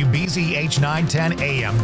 WBZH 910 AM,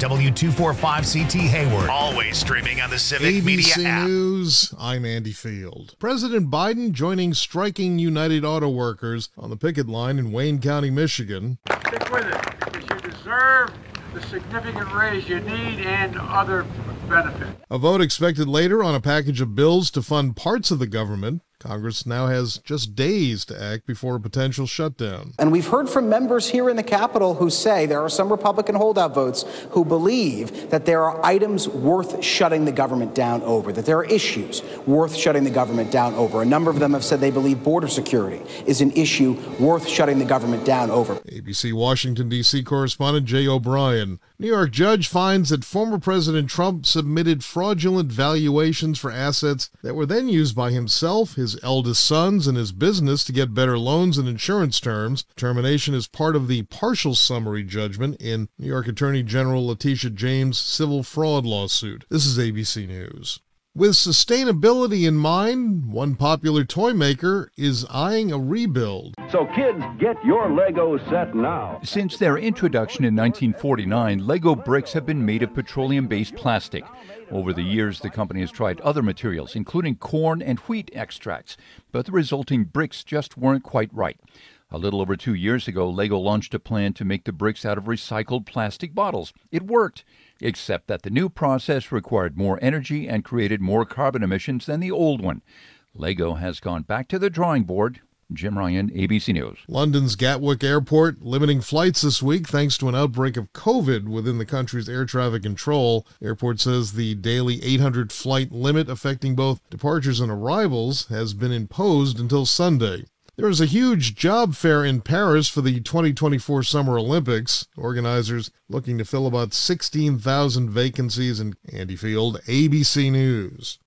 W245CT Hayward. Always streaming on the Civic Media app. ABC News, I'm Andy Field. President Biden joining striking United Auto Workers on the picket line in Wayne County, Michigan. Stick with it, because you deserve the significant raise you need and other benefits. A vote expected later on a package of bills to fund parts of the government. Congress now has just days to act before a potential shutdown. And we've heard from members here in the Capitol who say there are some Republican holdout votes who believe that there are items worth shutting the government down over, that there are issues worth shutting the government down over. A number of them have said they believe border security is an issue worth shutting the government down over. ABC Washington, D.C. correspondent Jay O'Brien. New York judge finds that former President Trump submitted fraudulent valuations for assets that were then used by himself, his eldest sons, and his business to get better loans and insurance terms. Termination is part of the partial summary judgment in New York Attorney General Letitia James' civil fraud lawsuit. This is ABC News. With sustainability in mind, one popular toy maker is eyeing a rebuild. So kids, get your Lego set now. Since their introduction in 1949, Lego bricks have been made of petroleum-based plastic. Over the years, the company has tried other materials, including corn and wheat extracts, but the resulting bricks just weren't quite right. A little over 2 years ago, Lego launched a plan to make the bricks out of recycled plastic bottles. It worked, except that the new process required more energy and created more carbon emissions than the old one. Lego has gone back to the drawing board. Jim Ryan, ABC News. London's Gatwick Airport limiting flights this week thanks to an outbreak of COVID within the country's air traffic control. The airport says the daily 800 flight limit affecting both departures and arrivals has been imposed until Sunday. There is a huge job fair in Paris for the 2024 Summer Olympics. Organizers looking to fill about 16,000 vacancies. In Andy Field, ABC News.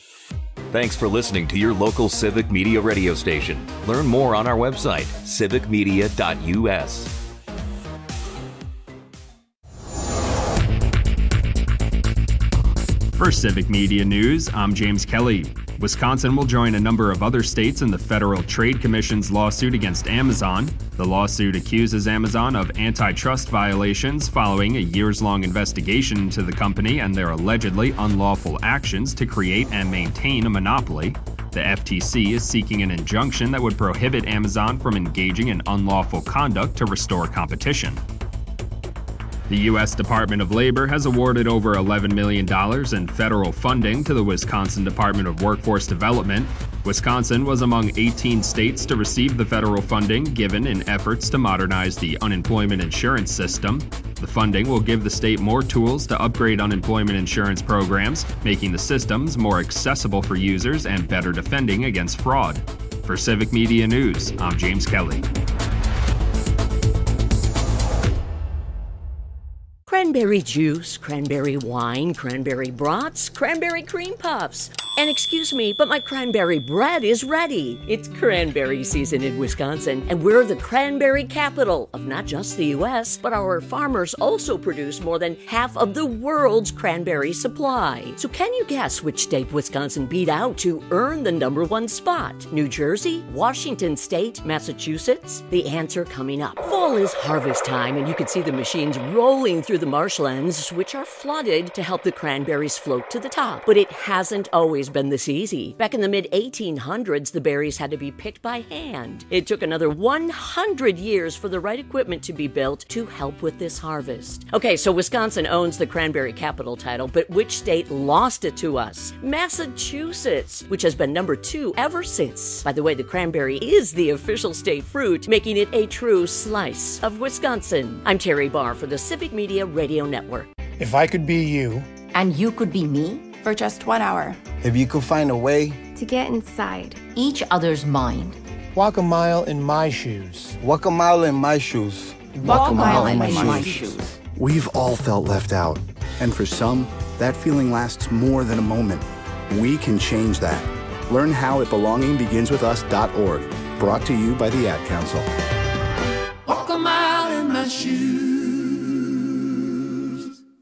Thanks for listening to your local Civic Media radio station. Learn more on our website, civicmedia.us. For Civic Media News, I'm James Kelly. Wisconsin will join a number of other states in the Federal Trade Commission's lawsuit against Amazon. The lawsuit accuses Amazon of antitrust violations following a years-long investigation into the company and their allegedly unlawful actions to create and maintain a monopoly. The FTC is seeking an injunction that would prohibit Amazon from engaging in unlawful conduct to restore competition. The U.S. Department of Labor has awarded over $11 million in federal funding to the Wisconsin Department of Workforce Development. Wisconsin was among 18 states to receive the federal funding given in efforts to modernize the unemployment insurance system. The funding will give the state more tools to upgrade unemployment insurance programs, making the systems more accessible for users and better defending against fraud. For Civic Media News, I'm James Kelly. Cranberry juice, cranberry wine, cranberry brats, cranberry cream puffs. And excuse me, but my cranberry bread is ready. It's cranberry season in Wisconsin, and we're the cranberry capital of not just the U.S., but our farmers also produce more than half of the world's cranberry supply. So can you guess which state Wisconsin beat out to earn the #1 spot? New Jersey, Washington State, Massachusetts? The answer coming up. Fall is harvest time, and you can see the machines rolling through the marshlands, which are flooded to help the cranberries float to the top. But it hasn't always been this easy. Back in the mid-1800s, the berries had to be picked by hand. It took another 100 years for the right equipment to be built to help with this harvest. Okay, so Wisconsin owns the cranberry capital title, but which state lost it to us? Massachusetts, which has been #2 ever since. By the way, the cranberry is the official state fruit, making it a true slice of Wisconsin. I'm Terry Barr for the Civic Media Radio Network. If I could be you. And you could be me? For just 1 hour. If you could find a way to get inside each other's mind. Walk a mile in my shoes. Walk a mile in my shoes. Walk a mile in my shoes. We've all felt left out. And for some, that feeling lasts more than a moment. We can change that. Learn how at belongingbeginswithus.org. Brought to you by the Ad Council. Walk a mile in my shoes.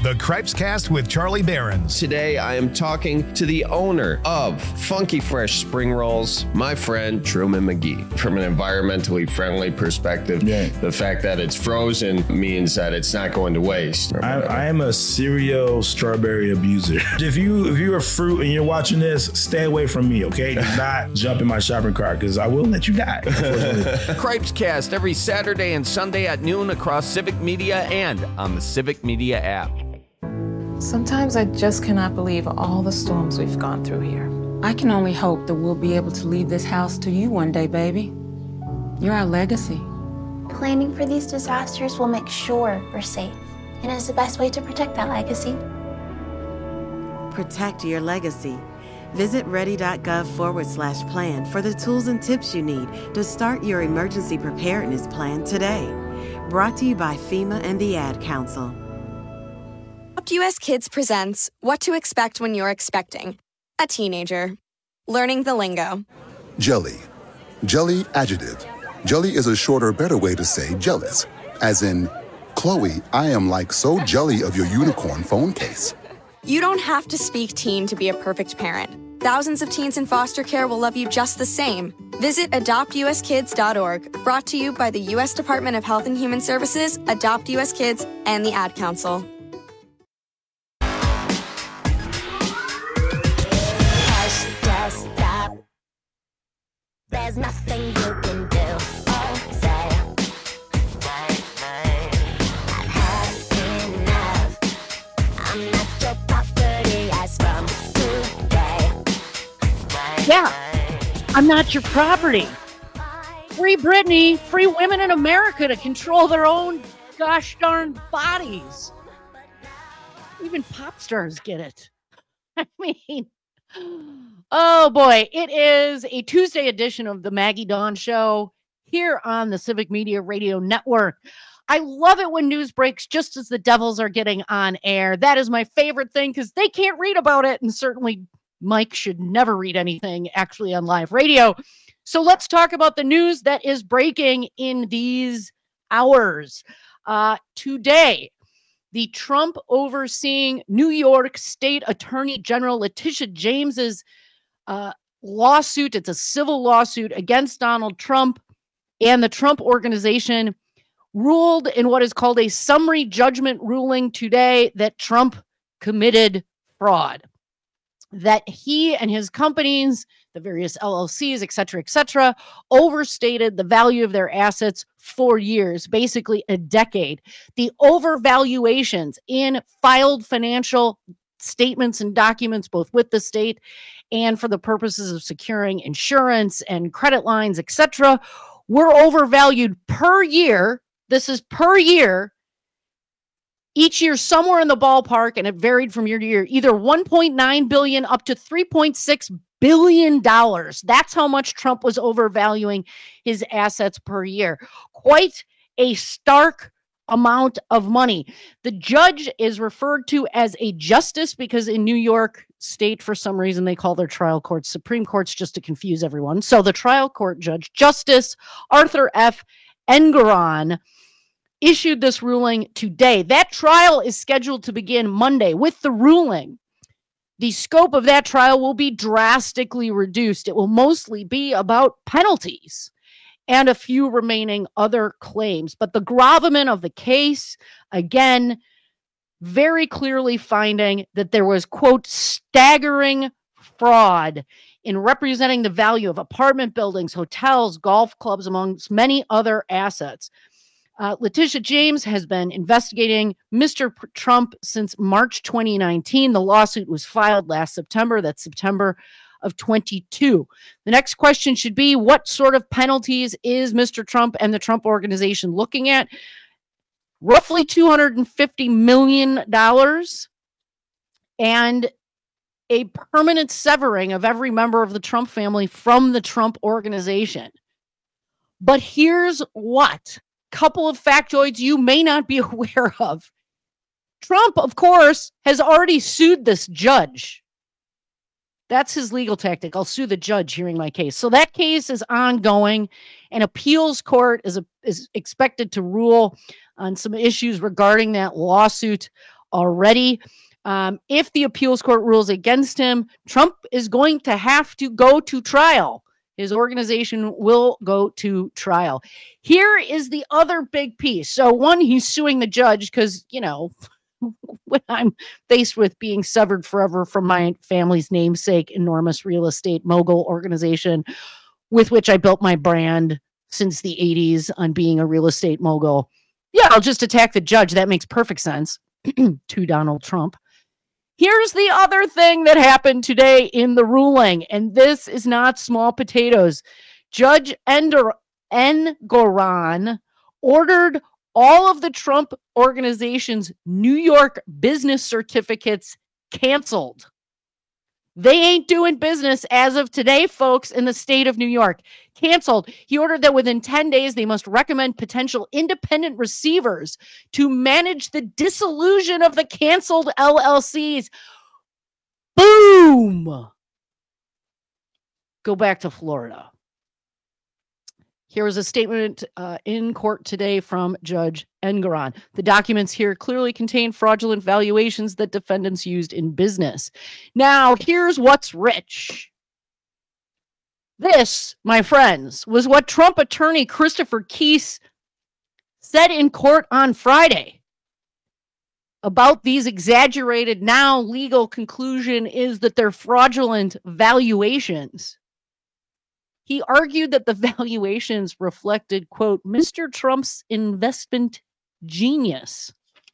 The Cripes Cast with Charlie Behrens. Today, I am talking to the owner of Funky Fresh Spring Rolls, my friend Truman McGee. From an environmentally friendly perspective, the fact that it's frozen means that it's not going to waste. I am a serial strawberry abuser. If you're a fruit and you're watching this, stay away from me, okay? Do not jump in my shopping cart because I will let you die. Cripes Cast every Saturday and Sunday at noon across Civic Media and on the Civic Media app. Sometimes I just cannot believe all the storms we've gone through here. I can only hope that we'll be able to leave this house to you one day, baby. You're our legacy. Planning for these disasters will make sure we're safe, and is the best way to protect that legacy. Protect your legacy. Visit ready.gov/plan for the tools and tips you need to start your emergency preparedness plan today. Brought to you by FEMA and the Ad Council. US Kids presents What to Expect When You're Expecting a Teenager. Learning the lingo. Jelly. Jelly adjective. Jelly is a shorter, better way to say jealous. As in, Chloe, I am like so jelly of your unicorn phone case. You don't have to speak teen to be a perfect parent. Thousands of teens in foster care will love you just the same. Visit adoptuskids.org. Brought to you by the U.S. Department of Health and Human Services, Adopt U.S. Kids, and the Ad Council. There's nothing you can do or say. I've had enough. I'm not your property as from today. Yeah, I'm not your property. Free Britney, free women in America to control their own gosh darn bodies. Even pop stars get it. I mean... Oh boy, it is a Tuesday edition of the Maggie Dawn Show here on the Civic Media Radio Network. I love it when news breaks just as the Devils are getting on air. That is my favorite thing because they can't read about it, and certainly Mike should never read anything actually on live radio. So let's talk about the news that is breaking in these hours. Today, the Trump overseeing New York State Attorney General Letitia James's lawsuit. It's a civil lawsuit against Donald Trump and the Trump Organization ruled in what is called a summary judgment ruling today that Trump committed fraud, that he and his companies, the various LLCs, et cetera, overstated the value of their assets for years, basically a decade. The overvaluations in filed financial statements and documents, both with the state and for the purposes of securing insurance and credit lines, et cetera, were overvalued per year. This is per year. Each year, somewhere in the ballpark, and it varied from year to year, either $1.9 billion up to $3.6 billion. That's how much Trump was overvaluing his assets per year. Quite a stark amount of money. The judge is referred to as a justice because in New York State, for some reason, they call their trial courts Supreme Courts just to confuse everyone. So the trial court judge, Justice Arthur F. Engoron, issued this ruling today. That trial is scheduled to begin Monday. With the ruling, the scope of that trial will be drastically reduced. It will mostly be about penalties and a few remaining other claims. But the gravamen of the case, again, very clearly finding that there was, quote, staggering fraud in representing the value of apartment buildings, hotels, golf clubs, amongst many other assets. Letitia James has been investigating Mr. Trump since March 2019. The lawsuit was filed last September. That's September of 22. The next question should be, what sort of penalties is Mr. Trump and the Trump Organization looking at? Roughly $250 million and a permanent severing of every member of the Trump family from the Trump Organization. But here's what. Couple of factoids you may not be aware of. Trump, of course, has already sued this judge. That's his legal tactic. I'll sue the judge hearing my case. So that case is ongoing. An appeals court is expected to rule on some issues regarding that lawsuit already. If the appeals court rules against him, Trump is going to have to go to trial. His organization will go to trial. Here is the other big piece. So one, he's suing the judge because, when I'm faced with being severed forever from my family's namesake, enormous real estate mogul organization with which I built my brand since the 80s on being a real estate mogul. Yeah, I'll just attack the judge. That makes perfect sense to Donald Trump. Here's the other thing that happened today in the ruling, and this is not small potatoes. Judge Engoron ordered all of the Trump organization's New York business certificates canceled. They ain't doing business as of today, folks, in the state of New York. Canceled. He ordered that within 10 days, they must recommend potential independent receivers to manage the dissolution of the canceled LLCs. Boom! Go back to Florida. Here was a statement in court today from Judge Engoron. The documents here clearly contain fraudulent valuations that defendants used in business. Now, here's what's rich. This, my friends, was what Trump attorney Christopher Kise said in court on Friday about these exaggerated, now legal conclusion is that they're fraudulent valuations. He argued that the valuations reflected, quote, Mr. Trump's investment genius.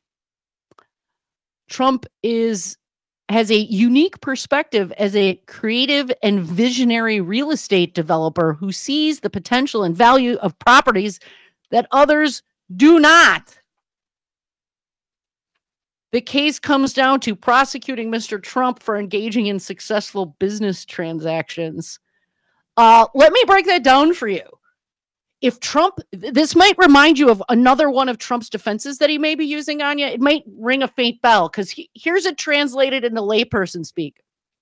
Trump has a unique perspective as a creative and visionary real estate developer who sees the potential and value of properties that others do not. The case comes down to prosecuting Mr. Trump for engaging in successful business transactions. Let me break that down for you. If Trump, this might remind you of another one of Trump's defenses that he may be using on you. It might ring a faint bell because here's it translated into layperson speak.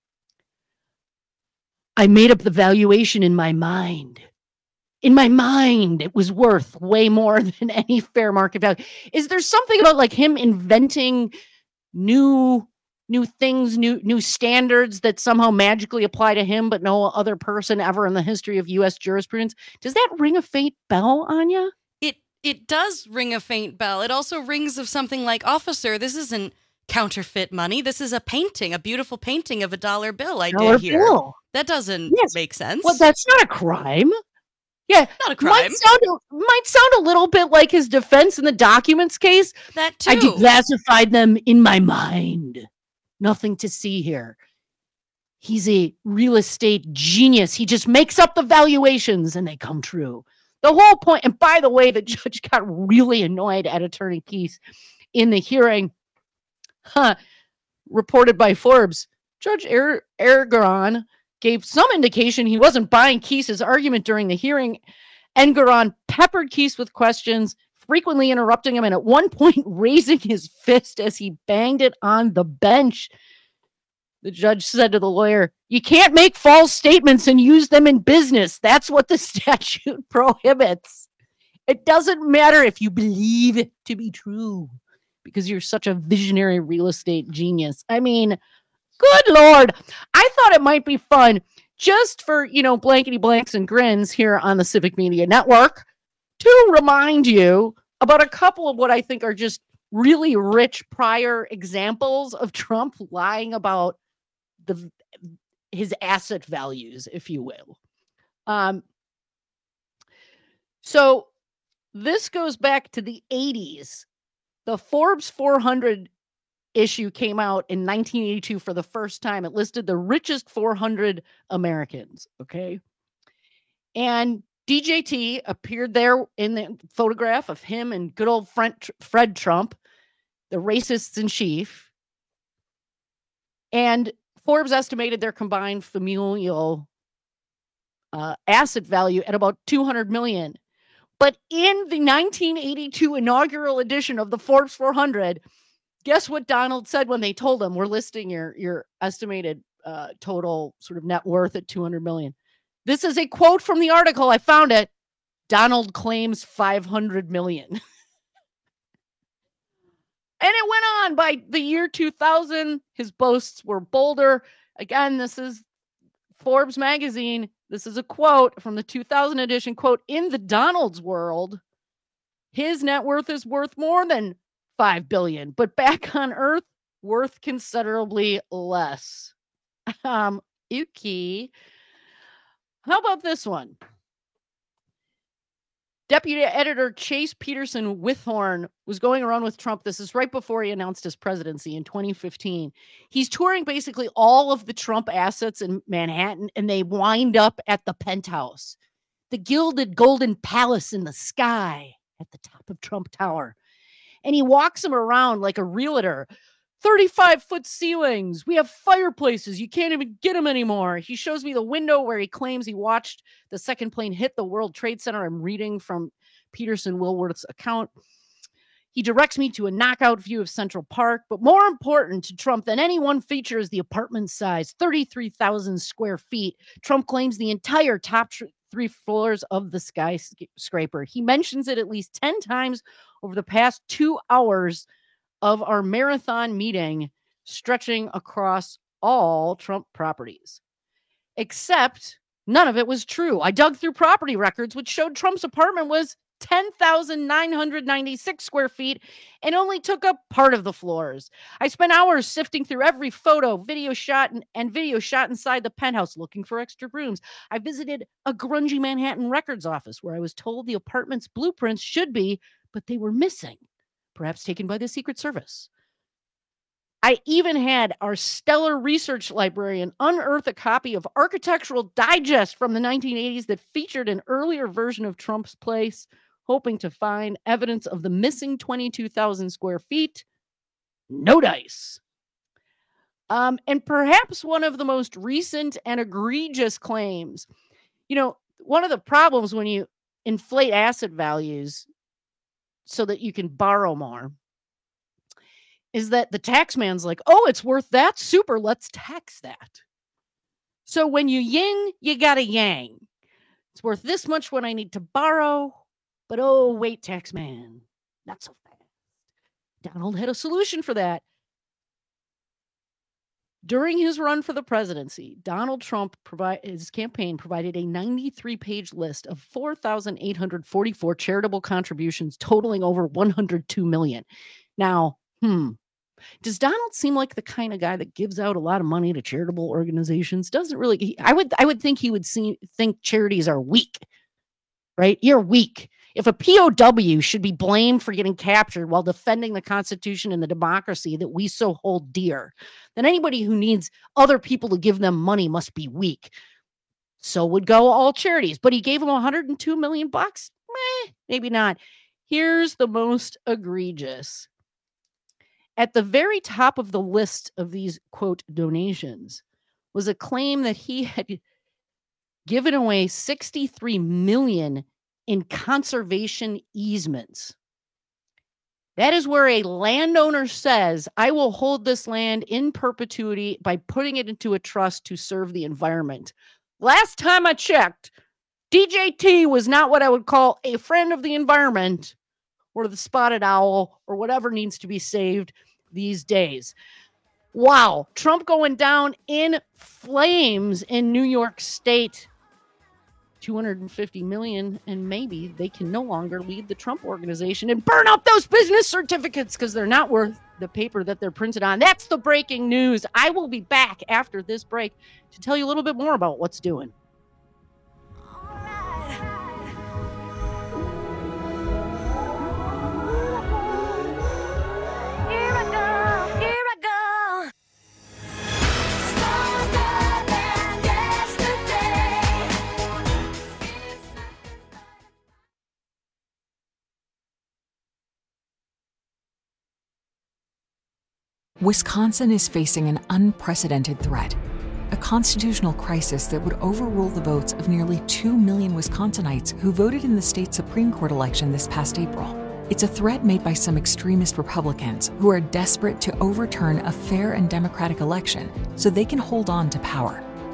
I made up the valuation in my mind. In my mind, it was worth way more than any fair market value. Is there something about like him inventing new things, new standards that somehow magically apply to him, but no other person ever in the history of U.S. jurisprudence? Does that ring a faint bell on you? It does ring a faint bell. It also rings of something like, officer, this isn't counterfeit money. This is a painting, a beautiful painting of a dollar bill I did here. Bill. That doesn't make sense. Well, that's not a crime. Yeah, not a crime. Might sound a little bit like his defense in the documents case. That too. I declassified them in my mind. Nothing to see here. He's a real estate genius. He just makes up the valuations and they come true. The whole point, and by the way, the judge got really annoyed at Attorney Kise in the hearing. Reported by Forbes, Judge Engoron gave some indication he wasn't buying Kise's argument during the hearing. Engoron peppered Kise with questions, frequently interrupting him and at one point raising his fist as he banged it on the bench. The judge said to the lawyer, you can't make false statements and use them in business. That's what the statute prohibits. It doesn't matter if you believe it to be true because you're such a visionary real estate genius. I mean, good Lord. I thought it might be fun just for, blankety blanks and grins here on the Civic Media Network to remind you about a couple of what I think are just really rich prior examples of Trump lying about his asset values, if you will. So this goes back to the 80s. The Forbes 400 issue came out in 1982 for the first time. It listed the richest 400 Americans, okay? And DJT appeared there in the photograph of him and good old Fred Trump, the racists in chief. And Forbes estimated their combined familial asset value at about $200 million. But in the 1982 inaugural edition of the Forbes 400, guess what Donald said when they told him, we're listing your estimated total sort of net worth at $200 million. This is a quote from the article. I found it. Donald claims $500 million. And it went on. By the year 2000, his boasts were bolder. Again, this is Forbes magazine. This is a quote from the 2000 edition. Quote, in the Donald's world, his net worth is worth more than $5 billion, but back on Earth, worth considerably less. Uki. How about this one? Deputy editor Chase Peterson Withorn was going around with Trump. This is right before he announced his presidency in 2015. He's touring basically all of the Trump assets in Manhattan, and they wind up at the penthouse, the gilded golden palace in the sky at the top of Trump Tower. And he walks him around like a realtor. 35-foot ceilings. We have fireplaces. You can't even get them anymore. He shows me the window where he claims he watched the second plane hit the World Trade Center. I'm reading from Peterson Willworth's account. He directs me to a knockout view of Central Park. But more important to Trump than any one feature is the apartment size, 33,000 square feet. Trump claims the entire top 3 floors of the skyscraper. He mentions it at least 10 times over the past 2 hours of our marathon meeting, stretching across all Trump properties. Except none of it was true. I dug through property records, which showed Trump's apartment was 10,996 square feet and only took up part of the floors. I spent hours sifting through every photo, video shot, and video shot inside the penthouse looking for extra rooms. I visited a grungy Manhattan records office where I was told the apartment's blueprints should be, but they were missing. Perhaps taken by the Secret Service. I even had our stellar research librarian unearth a copy of Architectural Digest from the 1980s that featured an earlier version of Trump's place, hoping to find evidence of the missing 22,000 square feet. No dice. And perhaps one of the most recent and egregious claims. You know, one of the problems when you inflate asset values so that you can borrow more is that the tax man's like, oh, it's worth that? Super, let's tax that. So when you yin, you gotta yang. It's worth this much when I need to borrow, but oh, wait, tax man, not so fast. Donald had a solution for that. During his run for the presidency, Donald Trump his campaign provided a 93-page list of 4,844 charitable contributions totaling over $102 million. Now, does Donald seem like the kind of guy that gives out a lot of money to charitable organizations? Doesn't really. I would think he would think charities are weak, right? You're weak. If a POW should be blamed for getting captured while defending the Constitution and the democracy that we so hold dear, then anybody who needs other people to give them money must be weak. So would go all charities. But he gave them $102 million. Maybe not. Here's the most egregious. At the very top of the list of these, quote, donations was a claim that he had given away $63 million in conservation easements. That is where a landowner says, I will hold this land in perpetuity by putting it into a trust to serve the environment. Last time I checked, DJT was not what I would call a friend of the environment or the spotted owl or whatever needs to be saved these days. Wow, Trump going down in flames in New York State. $250 million, and maybe they can no longer lead the Trump organization and burn up those business certificates because they're not worth the paper that they're printed on. That's the breaking news. I will be back after this break to tell you a little bit more about what's doing. Wisconsin is facing an unprecedented threat, a constitutional crisis that would overrule the votes of nearly 2 million Wisconsinites who voted in the state Supreme Court election this past April. It's a threat made by some extremist Republicans who are desperate to overturn a fair and democratic election so they can hold on to power.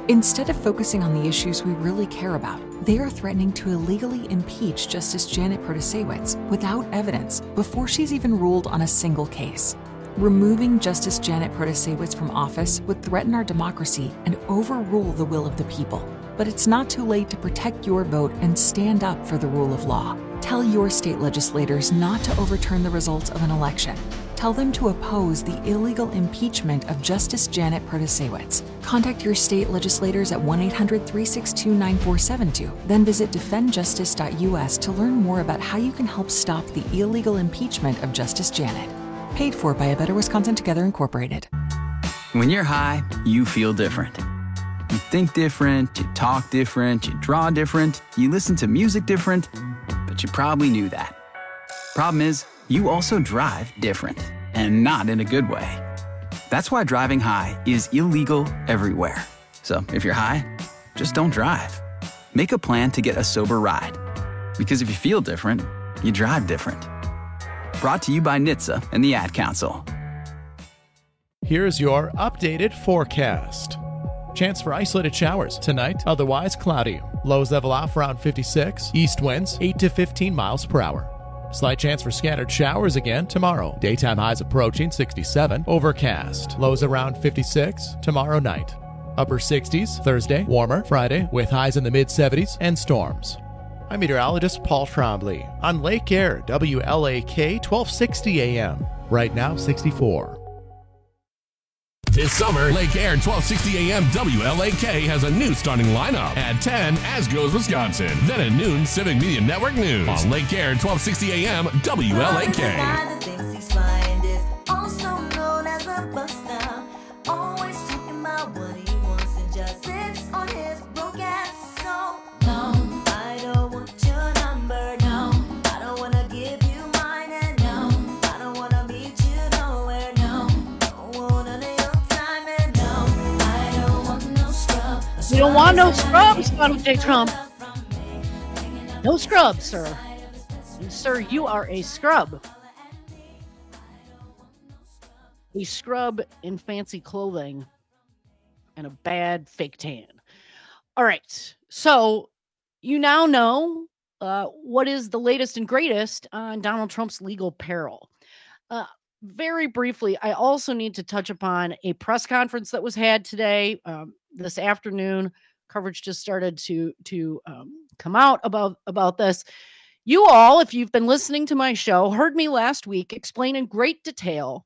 Instead of focusing on the issues we really care about, they are threatening to illegally impeach Justice Janet Protasiewicz without evidence before she's even ruled on a single case. Removing Justice Janet Protasiewicz from office would threaten our democracy and overrule the will of the people. But it's not too late to protect your vote and stand up for the rule of law. Tell your state legislators not to overturn the results of an election. Tell them to oppose the illegal impeachment of Justice Janet Protasiewicz. Contact your state legislators at 1-800-362-9472. Then visit defendjustice.us to learn more about how you can help stop the illegal impeachment of Justice Janet. Paid for by A Better Wisconsin Together Incorporated. When you're high, you feel different. You think different, you talk different, you draw different, you listen to music different, but you probably knew that. Problem is, you also drive different, and not in a good way. That's why driving high is illegal everywhere. So if you're high, just don't drive. Make a plan to get a sober ride. Because if you feel different, you drive different. Brought to you by NHTSA and the Ad Council. Here's your updated forecast. Chance for isolated showers tonight, otherwise cloudy. Lows level off around 56. East winds 8 to 15 miles per hour. Slight chance for scattered showers again tomorrow. Daytime highs approaching 67. Overcast. Lows around 56 tomorrow night. Upper 60s Thursday. Warmer Friday with highs in the mid-70s and storms. I'm meteorologist Paul Trombley on Lake Air, WLAK 1260 AM. Right now 64. This summer, Lake Air 1260 AM WLAK has a new starting lineup. At 10, As Goes Wisconsin. Then at noon, Civic Media Network News. On Lake Air 1260 AM WLAK. You don't want no scrubs, Donald J. Trump. No scrubs, sir. And sir, you are a scrub. A scrub in fancy clothing and a bad fake tan. All right. So you now know what is the latest and greatest on Donald Trump's legal peril. Very briefly, I also need to touch upon a press conference that was had today. This afternoon, coverage just started to come out about this. You all, if you've been listening to my show, heard me last week explain in great detail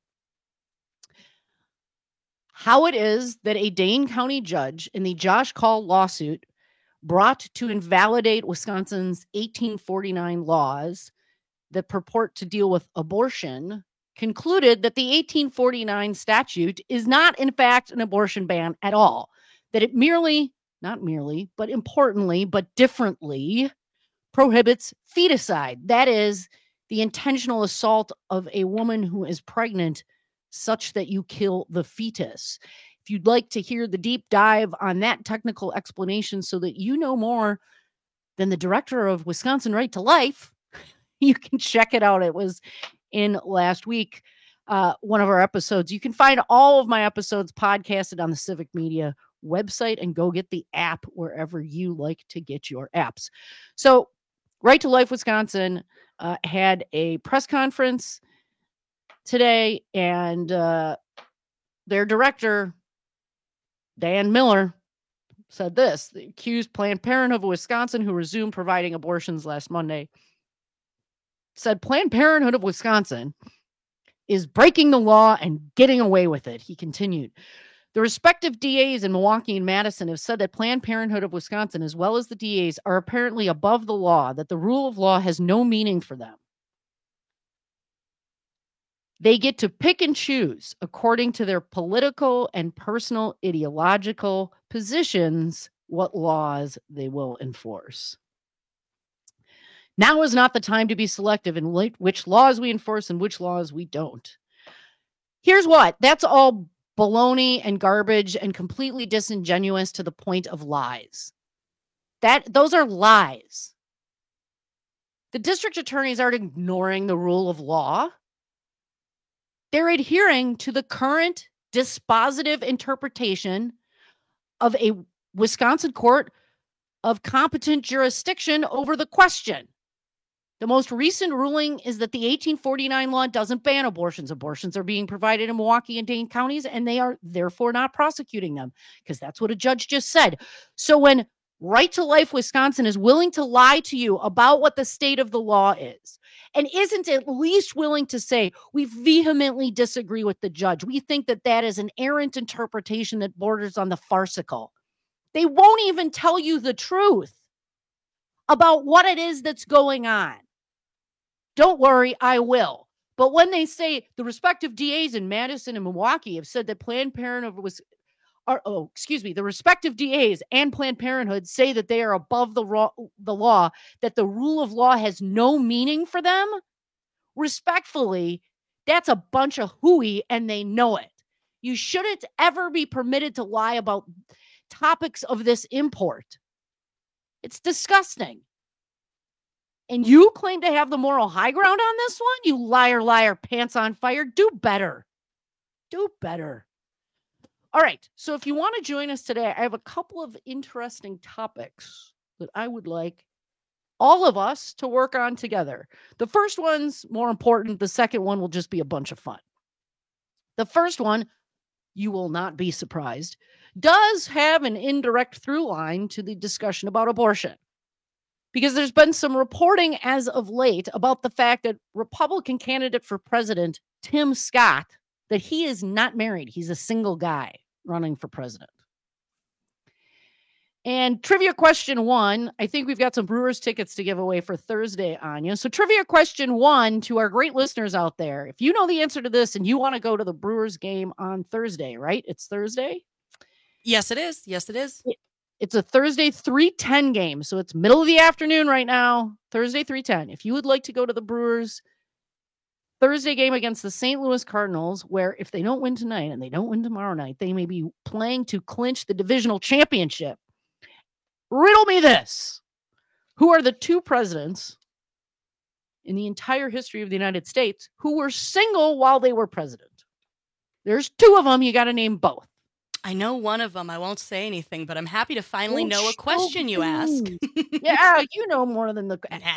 how it is that a Dane County judge in the Josh Kaul lawsuit brought to invalidate Wisconsin's 1849 laws that purport to deal with abortion concluded that the 1849 statute is not, in fact, an abortion ban at all. That it not merely, but importantly, but differently prohibits feticide. That is the intentional assault of a woman who is pregnant such that you kill the fetus. If you'd like to hear the deep dive on that technical explanation so that you know more than the director of Wisconsin Right to Life, you can check it out. It was in last week, one of our episodes. You can find all of my episodes podcasted on the Civic Media website and go get the app wherever you like to get your apps. So Right to Life Wisconsin had a press conference today, and their director, Dan Miller, said this. The accused Planned Parenthood of Wisconsin, who resumed providing abortions last Monday, said Planned Parenthood of Wisconsin is breaking the law and getting away with it. He continued. The respective DAs in Milwaukee and Madison have said that Planned Parenthood of Wisconsin, as well as the DAs, are apparently above the law, that the rule of law has no meaning for them. They get to pick and choose according to their political and personal ideological positions what laws they will enforce. Now is not the time to be selective in which laws we enforce and which laws we don't. Here's what. That's all baloney and garbage and completely disingenuous to the point of lies. Those are lies. The district attorneys aren't ignoring the rule of law. They're adhering to the current dispositive interpretation of a Wisconsin court of competent jurisdiction over the question. The most recent ruling is that the 1849 law doesn't ban abortions. Abortions are being provided in Milwaukee and Dane counties, and they are therefore not prosecuting them, because that's what a judge just said. So when Right to Life Wisconsin is willing to lie to you about what the state of the law is, and isn't at least willing to say, we vehemently disagree with the judge, we think that that is an errant interpretation that borders on the farcical, they won't even tell you the truth about what it is that's going on. Don't worry, I will. But when they say the respective DAs in Madison and Milwaukee have said that Planned Parenthood the respective DAs and Planned Parenthood say that they are above the law, that the rule of law has no meaning for them, respectfully, that's a bunch of hooey, and they know it. You shouldn't ever be permitted to lie about topics of this import. It's disgusting. And you claim to have the moral high ground on this one? You liar, pants on fire. Do better. Do better. All right. So if you want to join us today, I have a couple of interesting topics that I would like all of us to work on together. The first one's more important. The second one will just be a bunch of fun. The first one, you will not be surprised, does have an indirect through line to the discussion about abortion. Because there's been some reporting as of late about the fact that Republican candidate for president, Tim Scott, that he is not married. He's a single guy running for president. And trivia question 1, I think we've got some Brewers tickets to give away for Thursday, Anya. So trivia question 1 to our great listeners out there. If you know the answer to this and you want to go to the Brewers game on Thursday, right? It's Thursday? Yes, it is. Yes, it is. It's a Thursday 3:10 game, so it's middle of the afternoon right now, Thursday 3:10. If you would like to go to the Brewers Thursday game against the St. Louis Cardinals, where if they don't win tonight and they don't win tomorrow night, they may be playing to clinch the divisional championship. Riddle me this. Who are the 2 presidents in the entire history of the United States who were single while they were president? There's 2 of them. You got to name both. I know one of them. I won't say anything, but I'm happy to finally know a question you ask. Yeah, you know more than the...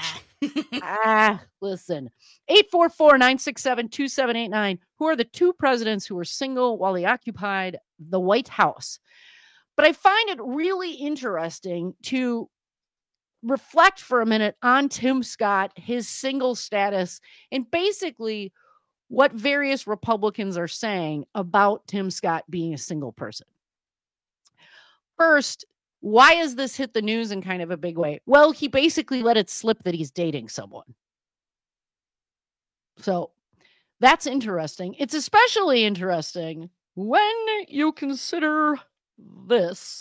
Listen. 844-967-2789. Who are the 2 presidents who were single while they occupied the White House? But I find it really interesting to reflect for a minute on Tim Scott, his single status, and basically what various Republicans are saying about Tim Scott being a single person. First, why has this hit the news in kind of a big way? Well, he basically let it slip that he's dating someone. So that's interesting. It's especially interesting when you consider this,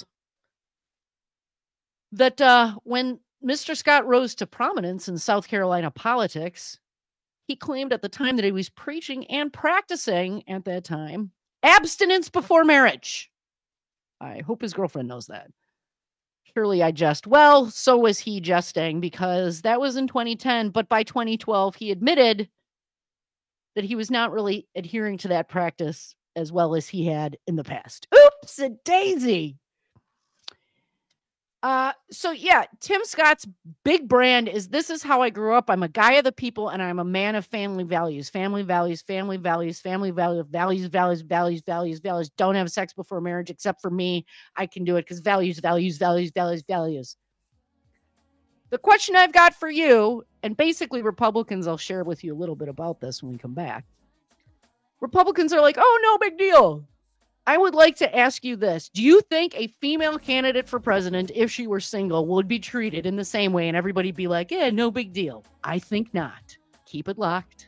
that when Mr. Scott rose to prominence in South Carolina politics, he claimed at the time that he was preaching and practicing at that time abstinence before marriage. I hope his girlfriend knows that. Surely I jest. Well, so was he jesting, because that was in 2010. But by 2012, he admitted that he was not really adhering to that practice as well as he had in the past. Oops, a daisy. So yeah, Tim Scott's big brand is, this is how I grew up. I'm a guy of the people, and I'm a man of family values. Family values, family values, family values, values, values, values, values, values. Don't have sex before marriage, except for me. I can do it because values, values, values, values, values. The question I've got for you, and basically Republicans, I'll share with you a little bit about this when we come back. Republicans are like, oh, no big deal. I would like to ask you this. Do you think a female candidate for president, if she were single, would be treated in the same way and everybody be like, yeah, no big deal? I think not. Keep it locked.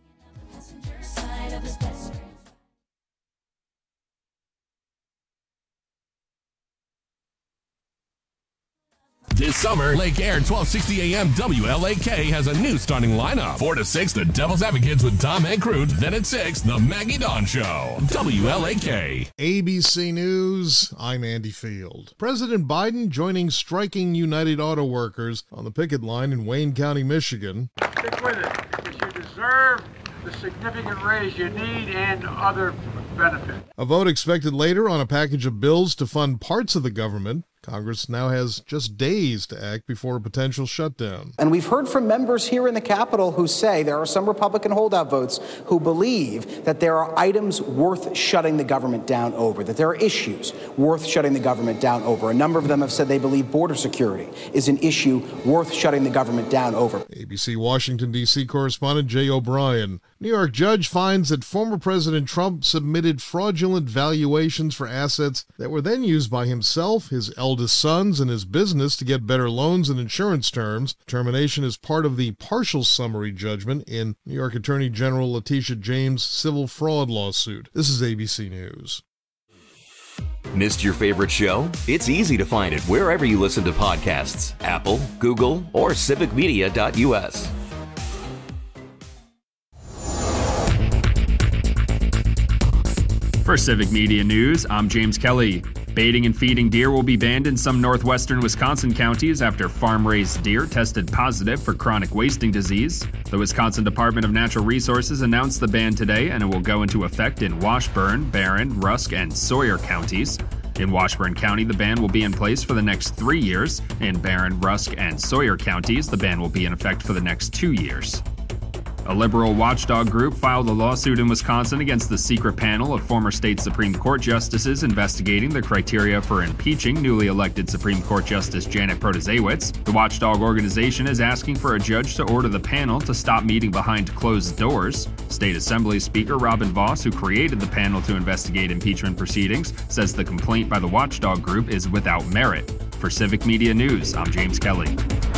This summer, Lake Air 1260 AM WLAK has a new starting lineup. 4 to 6, the Devil's Advocates with Tom Hankrut. Then at 6, the Maggie Dawn Show. WLAK. ABC News, I'm Andy Field. President Biden joining striking United Auto Workers on the picket line in Wayne County, Michigan. Stick with it, because you deserve the significant raise you need and other benefits. A vote expected later on a package of bills to fund parts of the government. Congress now has just days to act before a potential shutdown. And we've heard from members here in the Capitol who say there are some Republican holdout votes who believe that there are items worth shutting the government down over, that there are issues worth shutting the government down over. A number of them have said they believe border security is an issue worth shutting the government down over. ABC Washington, D.C. correspondent Jay O'Brien. New York judge finds that former President Trump submitted fraudulent valuations for assets that were then used by himself, his eldest sons, and his business to get better loans and insurance terms. Termination is part of the partial summary judgment in New York Attorney General Letitia James' civil fraud lawsuit. This is ABC News. Missed your favorite show? It's easy to find it wherever you listen to podcasts. Apple, Google, or civicmedia.us. For Civic Media News, I'm James Kelly. Baiting and feeding deer will be banned in some northwestern Wisconsin counties after farm-raised deer tested positive for chronic wasting disease. The Wisconsin Department of Natural Resources announced the ban today, and it will go into effect in Washburn, Barron, Rusk, and Sawyer counties. In Washburn County, the ban will be in place for the next 3 years. In Barron, Rusk, and Sawyer counties, the ban will be in effect for the next 2 years. A liberal watchdog group filed a lawsuit in Wisconsin against the secret panel of former state Supreme Court justices investigating the criteria for impeaching newly elected Supreme Court Justice Janet Protasiewicz. The watchdog organization is asking for a judge to order the panel to stop meeting behind closed doors. State Assembly Speaker Robin Vos, who created the panel to investigate impeachment proceedings, says the complaint by the watchdog group is without merit. For Civic Media News, I'm James Kelly.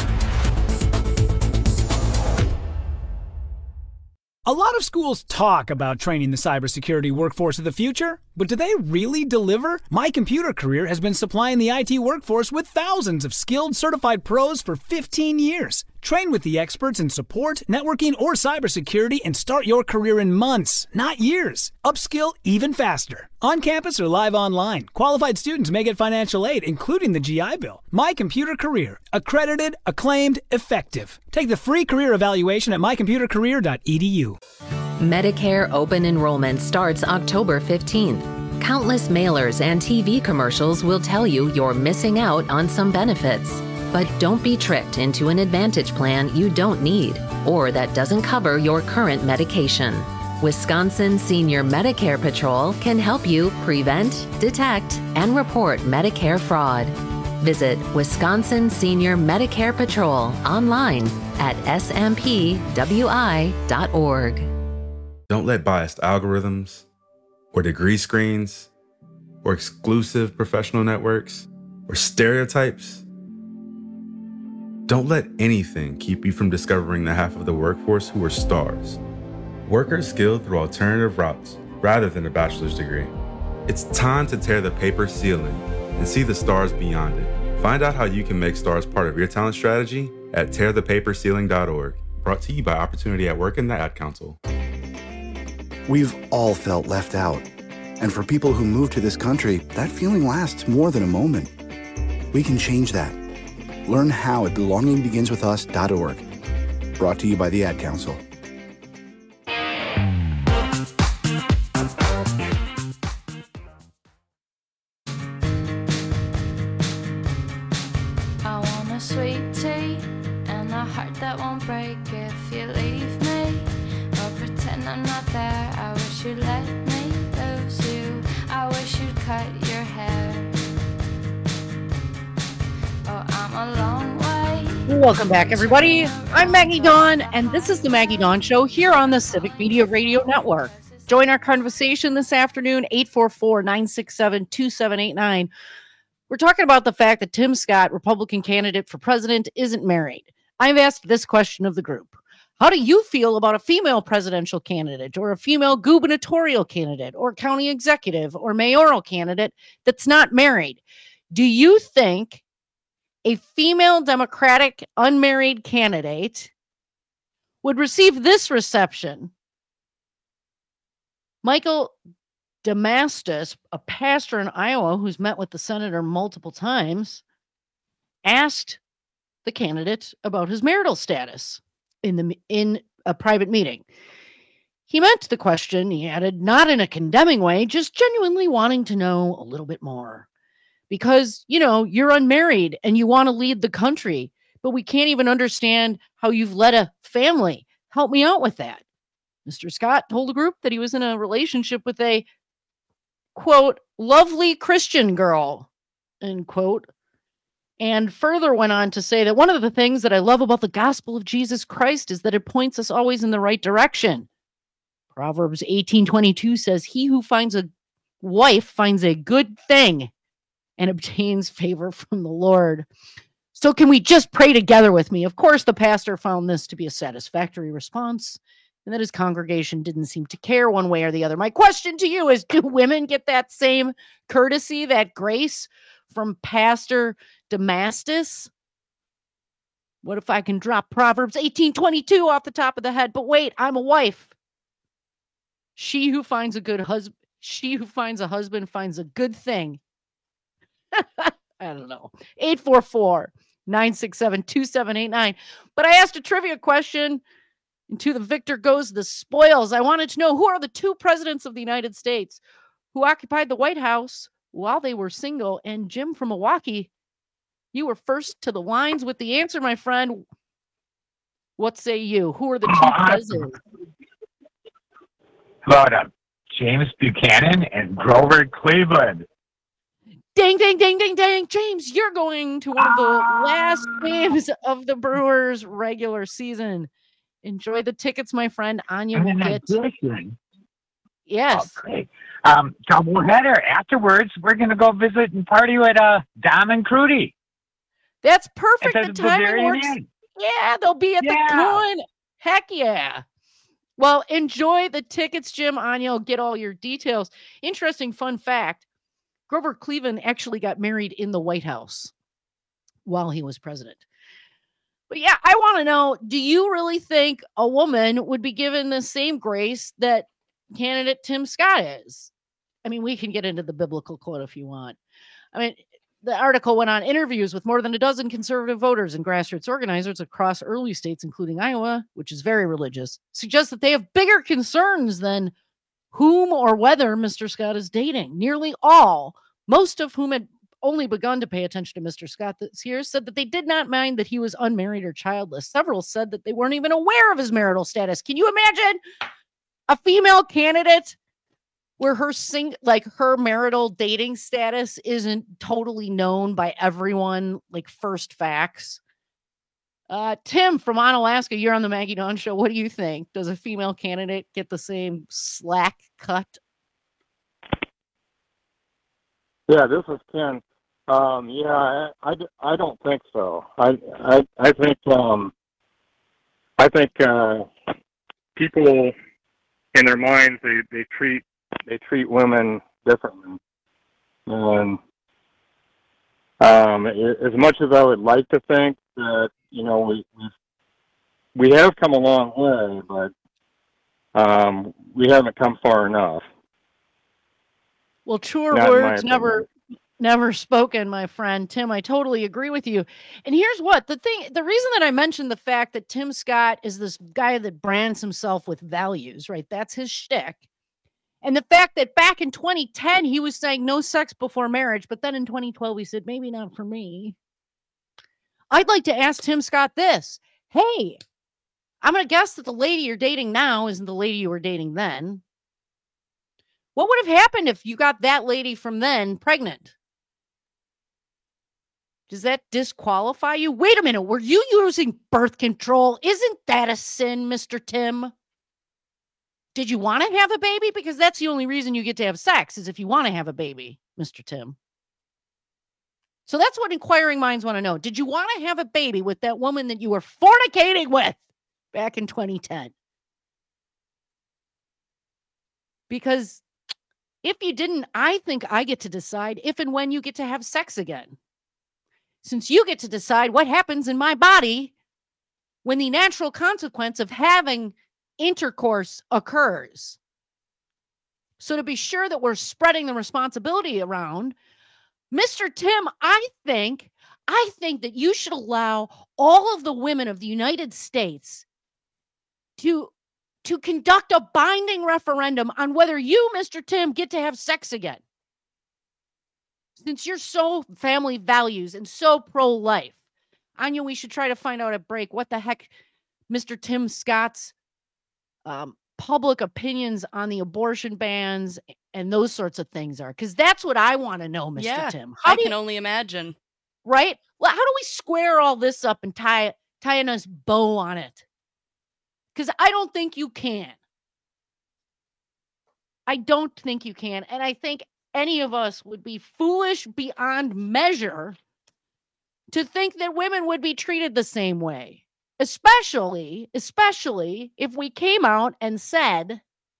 A lot of schools talk about training the cybersecurity workforce of the future, but do they really deliver? My Computer Career has been supplying the IT workforce with thousands of skilled, certified pros for 15 years. Train with the experts in support, networking, or cybersecurity and start your career in months, not years. Upskill even faster. On campus or live online, qualified students may get financial aid, including the GI Bill. My Computer Career. Accredited, acclaimed, effective. Take the free career evaluation at mycomputercareer.edu. Medicare open enrollment starts October 15th. Countless mailers and TV commercials will tell you you're missing out on some benefits. But don't be tricked into an Advantage plan you don't need or that doesn't cover your current medication. Wisconsin Senior Medicare Patrol can help you prevent, detect, and report Medicare fraud. Visit Wisconsin Senior Medicare Patrol online at smpwi.org. Don't let biased algorithms or degree screens or exclusive professional networks or stereotypes. Don't let anything keep you from discovering the half of the workforce who are stars. Workers skilled through alternative routes rather than a bachelor's degree. It's time to tear the paper ceiling and see the stars beyond it. Find out how you can make stars part of your talent strategy at tearthepaperceiling.org. Brought to you by Opportunity at Work and the Ad Council. We've all felt left out. And for people who move to this country, that feeling lasts more than a moment. We can change that. Learn how at belongingbeginswithus.org. Brought to you by the Ad Council. I want a sweet tea and a heart that won't break if you leave me or pretend I'm not there. I wish you'd let me lose you. I wish you'd cut your hair. Oh, I'm a long way. Welcome back, everybody. I'm Maggie Dawn, and this is the Maggie Dawn Show here on the Civic Media Radio Network. Join our conversation this afternoon, 844-967-2789. We're talking about the fact that Tim Scott, Republican candidate for president, isn't married. I've asked this question of the group. How do you feel about a female presidential candidate or a female gubernatorial candidate or county executive or mayoral candidate that's not married? Do you think a female Democratic unmarried candidate would receive this reception? Michael Damastis, a pastor in Iowa who's met with the senator multiple times, asked the candidate about his marital status in a private meeting. He meant the question, he added, not in a condemning way, just genuinely wanting to know a little bit more. because, you're unmarried and you want to lead the country, but we can't even understand how you've led a family. Help me out with that. Mr. Scott told the group that he was in a relationship with a, quote, lovely Christian girl, end quote. And further went on to say that one of the things that I love about the gospel of Jesus Christ is that it points us always in the right direction. Proverbs 18:22 says, he who finds a wife finds a good thing and obtains favor from the Lord. So can we just pray together with me? Of course, the pastor found this to be a satisfactory response and that his congregation didn't seem to care one way or the other. My question to you is, do women get that same courtesy, that grace from Pastor Damastis? What if I can drop Proverbs 18:22 off the top of the head? But wait, I'm a wife. She who finds a husband finds a good thing. I don't know. 844-967-2789. But I asked a trivia question, and to the victor goes the spoils. I wanted to know, who are the two presidents of the United States who occupied the White House while they were single? And Jim from Milwaukee, you were first to the lines with the answer, my friend. What say you? Who are the two presidents? Hello to James Buchanan and Grover Cleveland. Ding, ding, ding, ding, ding. James, you're going to one of the last games of the Brewers regular season. Enjoy the tickets, my friend. Anya will get. Yes. Oh, great. Doubleheader. Afterwards, we're going to go visit and party with Dom and Crudy. That's perfect. The timing works. Yeah, they'll be at the Cohen. Heck yeah. Well, enjoy the tickets, Jim. Anya will get all your details. Interesting fun fact. Grover Cleveland actually got married in the White House while he was president. But yeah, I want to know, do you really think a woman would be given the same grace that candidate Tim Scott is? I mean, we can get into the biblical quote if you want. I mean, the article went on interviews with more than a dozen conservative voters and grassroots organizers across early states, including Iowa, which is very religious, suggests that they have bigger concerns than whom or whether Mr. Scott is dating. Nearly all, most of whom had only begun to pay attention to Mr. Scott this year, said that they did not mind that he was unmarried or childless. Several said that they weren't even aware of his marital status. Can you imagine a female candidate where her marital dating status isn't totally known by everyone, like first facts? Tim from Onalaska, you're on the Maggie Dawn Show. What do you think? Does a female candidate get the same slack cut? Yeah, this is Ken. I don't think so. I think people in their minds they treat women differently, and as much as I would like to think that we have come a long way, but we haven't come far enough. Well, truer words never spoken, my friend. Tim, I totally agree with you. And here's the reason that I mentioned the fact that Tim Scott is this guy that brands himself with values, right? That's his shtick. And the fact that back in 2010, he was saying no sex before marriage, but then in 2012, he said, maybe not for me. I'd like to ask Tim Scott this. Hey, I'm going to guess that the lady you're dating now isn't the lady you were dating then. What would have happened if you got that lady from then pregnant? Does that disqualify you? Wait a minute. Were you using birth control? Isn't that a sin, Mr. Tim? Did you want to have a baby? Because that's the only reason you get to have sex is if you want to have a baby, Mr. Tim. So that's what inquiring minds want to know. Did you want to have a baby with that woman that you were fornicating with back in 2010? Because if you didn't, I think I get to decide if and when you get to have sex again. Since you get to decide what happens in my body when the natural consequence of having intercourse occurs. So to be sure that we're spreading the responsibility around, Mr. Tim, I think that you should allow all of the women of the United States to conduct a binding referendum on whether you, Mr. Tim, get to have sex again. Since you're so family values and so pro-life, Anya, we should try to find out at break what the heck Mr. Tim Scott's public opinions on the abortion bans and those sorts of things are. Because that's what I want to know, Mr. Tim. I can only imagine. Right? Well, how do we square all this up and tie a nice bow on it? Because I don't think you can. I don't think you can. And I think any of us would be foolish beyond measure to think that women would be treated the same way. Especially if we came out and said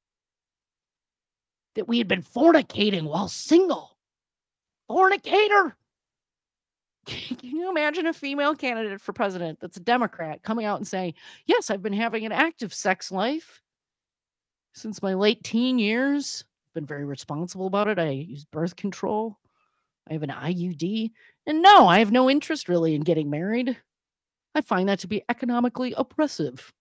that we had been fornicating while single. Fornicator. Can you imagine a female candidate for president that's a Democrat coming out and saying, yes, I've been having an active sex life since my late teen years. I've been very responsible about it. I use birth control. I have an IUD. And no, I have no interest really in getting married. I find that to be economically oppressive.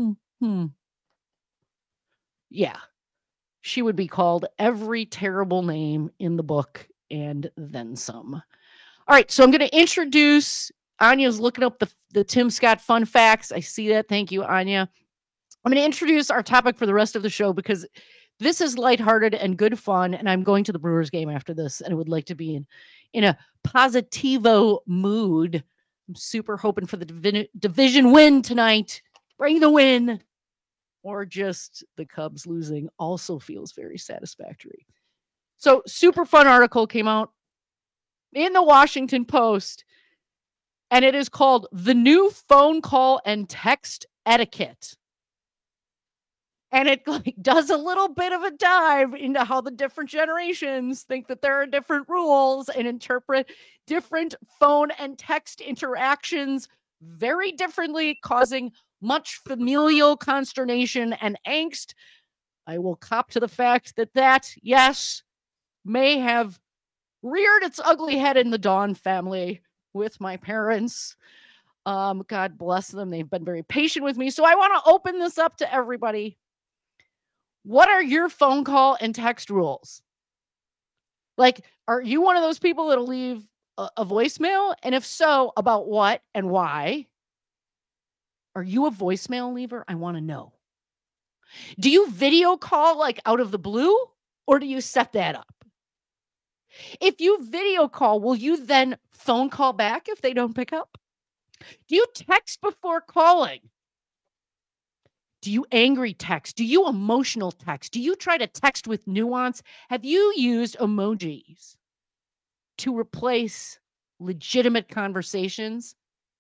Yeah. She would be called every terrible name in the book and then some. All right, so I'm going to introduce, Anya's looking up the Tim Scott fun facts. I see that. Thank you, Anya. I'm going to introduce our topic for the rest of the show because this is lighthearted and good fun, and I'm going to the Brewers game after this, and I would like to be in a positivo mood. I'm super hoping for the division win tonight. Bring the win. Or just the Cubs losing also feels very satisfactory. So, super fun article came out in the Washington Post, and it is called The New Phone Call and Text Etiquette. And it does a little bit of a dive into how the different generations think that there are different rules and interpret different phone and text interactions very differently, causing much familial consternation and angst. I will cop to the fact that, yes, may have reared its ugly head in the Dawn family with my parents. God bless them. They've been very patient with me. So I want to open this up to everybody. What are your phone call and text rules? Like, are you one of those people that'll leave a voicemail? And if so, about what and why? Are you a voicemail leaver? I want to know. Do you video call like out of the blue, or do you set that up? If you video call, will you then phone call back if they don't pick up? Do you text before calling? Do you angry text? Do you emotional text? Do you try to text with nuance? Have you used emojis to replace legitimate conversations?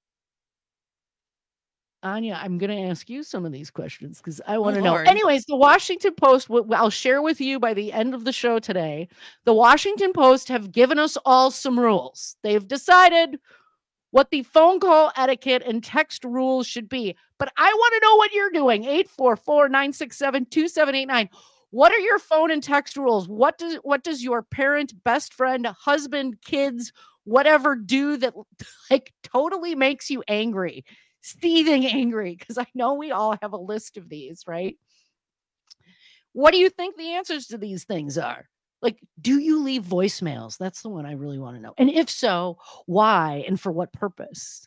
Anya, I'm going to ask you some of these questions because I want to know. Anyways, the Washington Post, I'll share with you by the end of the show today, the Washington Post have given us all some rules. They've decided what the phone call etiquette and text rules should be. But I want to know what you're doing. 844-967-2789. What are your phone and text rules? What does your parent, best friend, husband, kids, whatever do that like totally makes you angry? Seething angry, because I know we all have a list of these, right? What do you think the answers to these things are? Like, do you leave voicemails? That's the one I really want to know. And if so, why and for what purpose?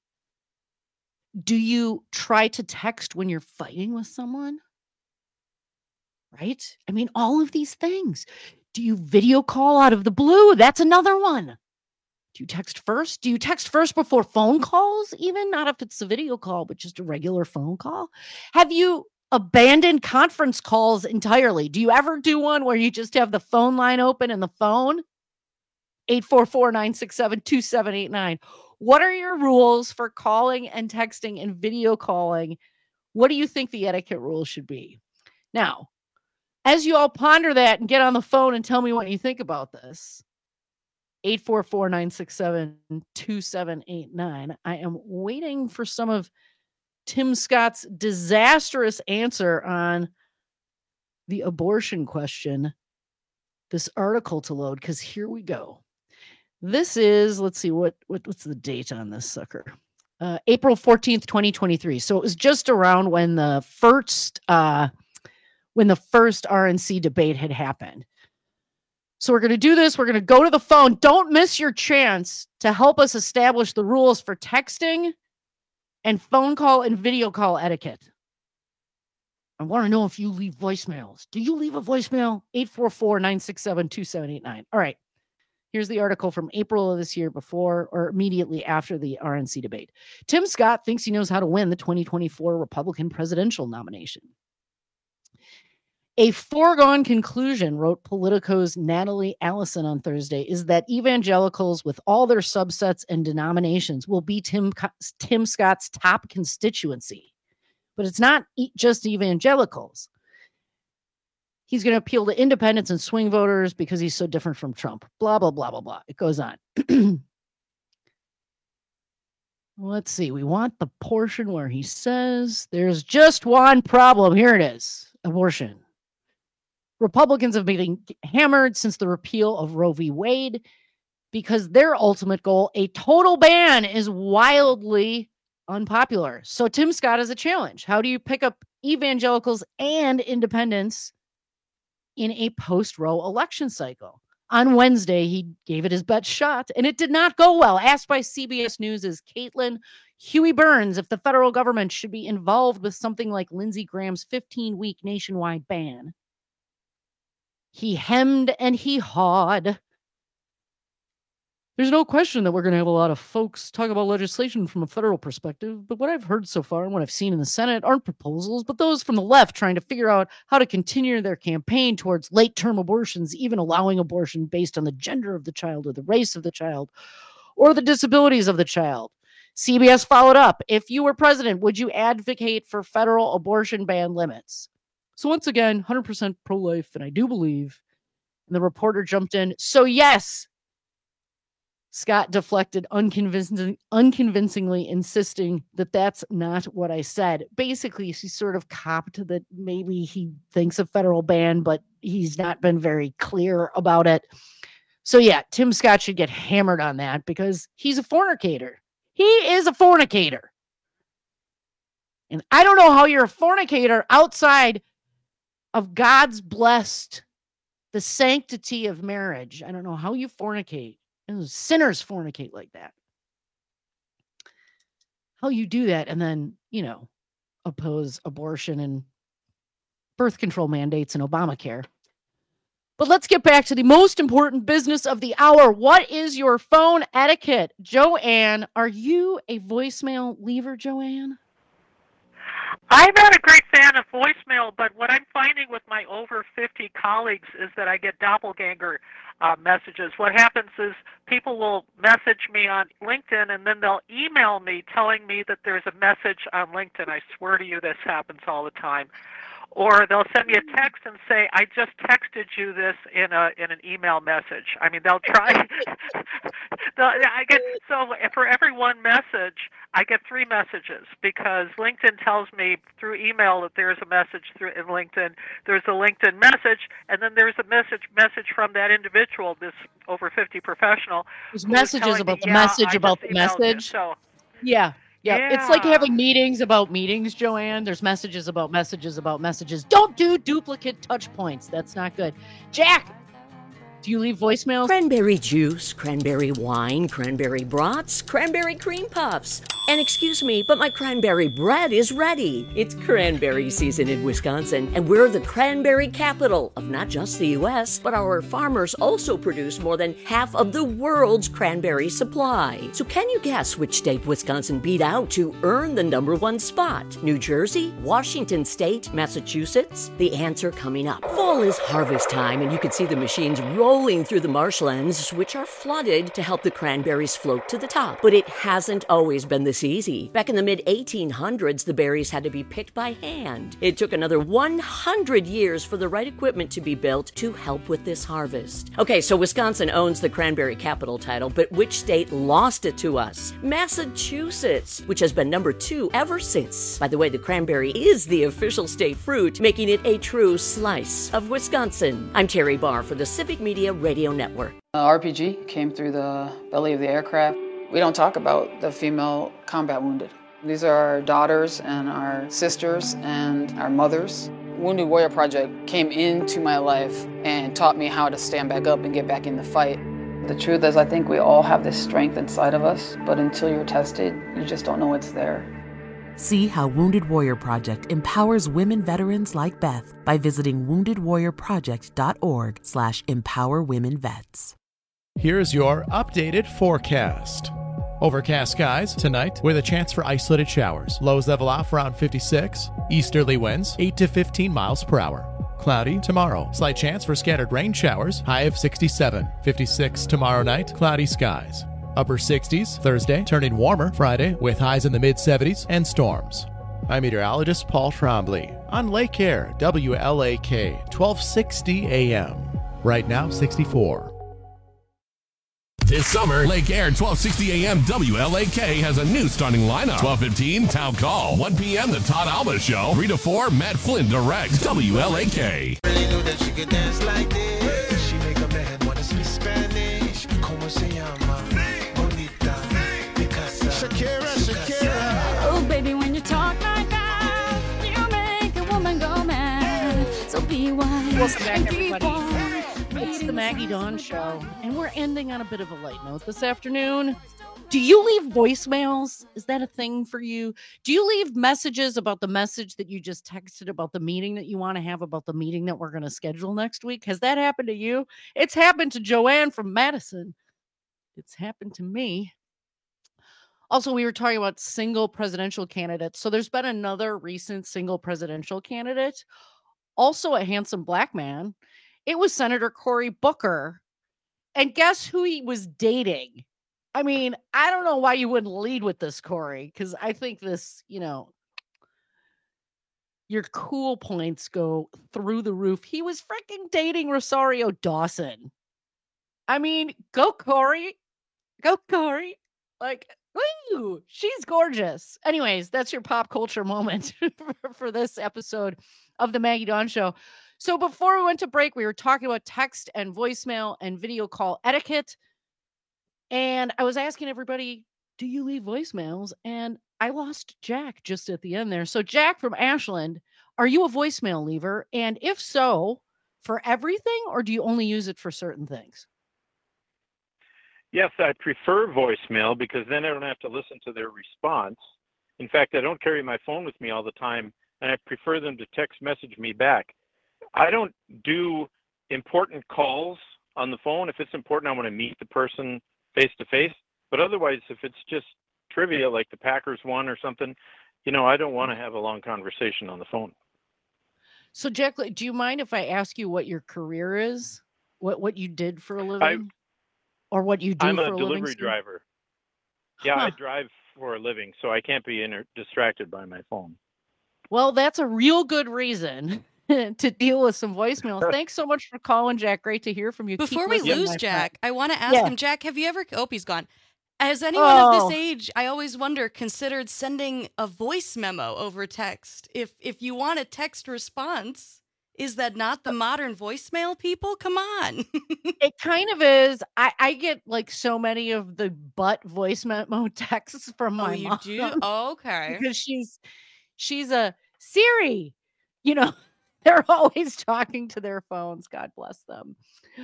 Do you try to text when you're fighting with someone? Right? I mean, all of these things. Do you video call out of the blue? That's another one. Do you text first? Do you text first before phone calls? Even not if it's a video call, but just a regular phone call? Have you abandoned conference calls entirely? Do you ever do one where you just have the phone line open and the phone? 844-967-2789. What are your rules for calling and texting and video calling? What do you think the etiquette rules should be? Now, as you all ponder that and get on the phone and tell me what you think about this, 844-967-2789. I am waiting for some of Tim Scott's disastrous answer on the abortion question, this article to load, because here we go. This is, let's see, what's the date on this sucker? April 14th, 2023. So it was just around when the first RNC debate had happened. So we're going to do this. We're going to go to the phone. Don't miss your chance to help us establish the rules for texting and phone call and video call etiquette. I want to know if you leave voicemails. Do you leave a voicemail? 844-967-2789. All right. Here's the article from April of this year, before or immediately after the RNC debate. Tim Scott thinks he knows how to win the 2024 Republican presidential nomination. A foregone conclusion, wrote Politico's Natalie Allison on Thursday, is that evangelicals with all their subsets and denominations will be Tim Scott's top constituency. But it's not just evangelicals. He's going to appeal to independents and swing voters because he's so different from Trump. Blah, blah, blah, blah, blah. It goes on. Let's see. We want the portion where he says there's just one problem. Here it is. Abortion. Republicans have been hammered since the repeal of Roe v. Wade because their ultimate goal, a total ban, is wildly unpopular. So Tim Scott is a challenge. How do you pick up evangelicals and independents in a post-Roe election cycle? On Wednesday, he gave it his best shot, and it did not go well. Asked by CBS News' Caitlin Huey Burns if the federal government should be involved with something like Lindsey Graham's 15-week nationwide ban, he hemmed and he hawed. There's no question that we're going to have a lot of folks talk about legislation from a federal perspective, but what I've heard so far and what I've seen in the Senate aren't proposals, but those from the left trying to figure out how to continue their campaign towards late-term abortions, even allowing abortion based on the gender of the child or the race of the child or the disabilities of the child. CBS followed up. If you were president, would you advocate for federal abortion ban limits? So once again, 100% pro-life, and I do believe. And the reporter jumped in. So yes, Scott deflected unconvincingly, insisting that that's not what I said. Basically, he sort of copped that maybe he thinks a federal ban, but he's not been very clear about it. So yeah, Tim Scott should get hammered on that because he's a fornicator. He is a fornicator. And I don't know how you're a fornicator outside of God's blessed, the sanctity of marriage. I don't know how you fornicate. And sinners fornicate like that. How you do that and then, oppose abortion and birth control mandates and Obamacare. But let's get back to the most important business of the hour. What is your phone etiquette? Joanne, are you a voicemail leaver, Joanne? I'm not a great fan of voicemail, but what I'm finding with my over 50 colleagues is that I get doppelganger messages. What happens is people will message me on LinkedIn, and then they'll email me telling me that there's a message on LinkedIn. I swear to you, this happens all the time. Or they'll send me a text and say, I just texted you this in an email message. I mean, they'll try. So for every one message, I get 3 messages because LinkedIn tells me through email that there's a message in LinkedIn. There's a LinkedIn message, and then there's a message from that individual, this over 50 professional. There's messages about the message about the message. So, yeah. It's like having meetings about meetings, Joanne. There's messages about messages about messages. Don't do duplicate touch points. That's not good. Jack, do you leave voicemails? Cranberry juice, cranberry wine, cranberry brats, cranberry cream puffs. And excuse me, but my cranberry bread is ready. It's cranberry season in Wisconsin, and we're the cranberry capital of not just the U.S., but our farmers also produce more than half of the world's cranberry supply. So can you guess which state Wisconsin beat out to earn the #1 spot? New Jersey, Washington State, Massachusetts? The answer coming up. Fall is harvest time, and you can see the machines rolling through the marshlands, which are flooded to help the cranberries float to the top. But it hasn't always been this easy. Back in the mid-1800s, the berries had to be picked by hand. It took another 100 years for the right equipment to be built to help with this harvest. Okay, so Wisconsin owns the cranberry capital title, but which state lost it to us? Massachusetts, which has been #2 ever since. By the way, the cranberry is the official state fruit, making it a true slice of Wisconsin. I'm Terry Barr for the Civic Media Radio Network. RPG came through the belly of the aircraft. We don't talk about the female combat wounded. These are our daughters and our sisters and our mothers. Wounded Warrior Project came into my life and taught me how to stand back up and get back in the fight. The truth is, I think we all have this strength inside of us, but until you're tested, you just don't know it's there. See how Wounded Warrior Project empowers women veterans like Beth by visiting woundedwarriorproject.org/empowerwomenvets. Here's your updated forecast. Overcast skies tonight with a chance for isolated showers. Lows level off around 56. Easterly winds 8 to 15 miles per hour. Cloudy tomorrow. Slight chance for scattered rain showers. High of 67. 56 tomorrow night. Cloudy skies. Upper 60s Thursday, turning warmer Friday with highs in the mid-70s and storms. I'm meteorologist Paul Trombley on Lake Air, WLAK, 1260 AM. Right now, 64. This summer, Lake Air 1260 AM WLAK has a new starting lineup. 12:15 Town Call. 1 p.m. The Todd Alba Show. 3 to 4 Matt Flynn directs WLAK. Really knew that she could dance like this. She make a man wanna speak Spanish. Como se llama? Bonita. Picasa. Shakira. Oh, baby, when you talk like that, you make a woman go mad. So be wise. Welcome back, everybody. It's the Maggie Dawn Show, and we're ending on a bit of a light note this afternoon. Do you leave voicemails? Is that a thing for you? Do you leave messages about the message that you just texted about the meeting that you want to have, about the meeting that we're going to schedule next week? Has that happened to you? It's happened to Joanne from Madison. It's happened to me. Also, we were talking about single presidential candidates. So there's been another recent single presidential candidate, also a handsome black man. It was Senator Cory Booker. And guess who he was dating? I mean, I don't know why you wouldn't lead with this, Cory, because I think this, your cool points go through the roof. He was freaking dating Rosario Dawson. I mean, go Cory. Go Cory. Like, woo, she's gorgeous. Anyways, that's your pop culture moment for this episode of the Maggie Dawn Show. So before we went to break, we were talking about text and voicemail and video call etiquette. And I was asking everybody, do you leave voicemails? And I lost Jack just at the end there. So Jack from Ashland, are you a voicemail leaver? And if so, for everything, or do you only use it for certain things? Yes, I prefer voicemail because then I don't have to listen to their response. In fact, I don't carry my phone with me all the time, and I prefer them to text message me back. I don't do important calls on the phone. If it's important, I want to meet the person face to face. But otherwise, if it's just trivia like the Packers won or something, I don't want to have a long conversation on the phone. So, Jack, do you mind if I ask you what your career is? What you did for a living? Or what you do for a living? I'm a delivery driver. Yeah, I drive for a living, so I can't be distracted by my phone. Well, that's a real good reason to deal with some voicemails. Thanks so much for calling, Jack. Great to hear from you. Before we lose Jack, I want to ask him, Jack, have you ever, he's gone. Has anyone of this age, I always wonder, considered sending a voice memo over text? If you want a text response, is that not the modern voicemail, people? Come on. It kind of is. I get like so many of the voice memo texts from my mom. You do? Oh, okay. Because she's a Siri, They're always talking to their phones. God bless them.